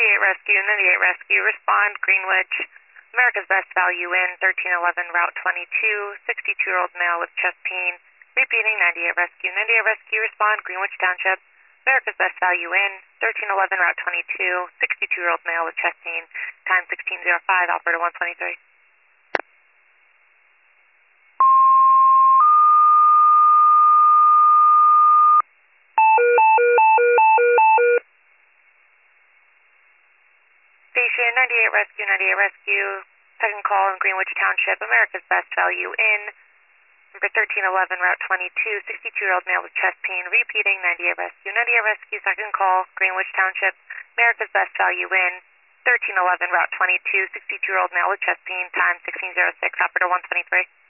Rescue, 98 Rescue, respond, Greenwich, America's Best Value Inn, 1311 Route 22, 62-year-old male with chest pain. Repeating, 98 Rescue, 98 Rescue, respond, Greenwich Township, America's Best Value Inn, 1311 Route 22, 62-year-old male with chest pain, time 16:05, operator 123. Station 98 Rescue, 98 Rescue, second call in Greenwich Township, America's Best Value Inn, number 1311 Route 22, 62-year-old male with chest pain. Repeating, 98 Rescue, 98 Rescue, second call, Greenwich Township, America's Best Value Inn, 1311 Route 22, 62-year-old male with chest pain, time 16:06, operator 123.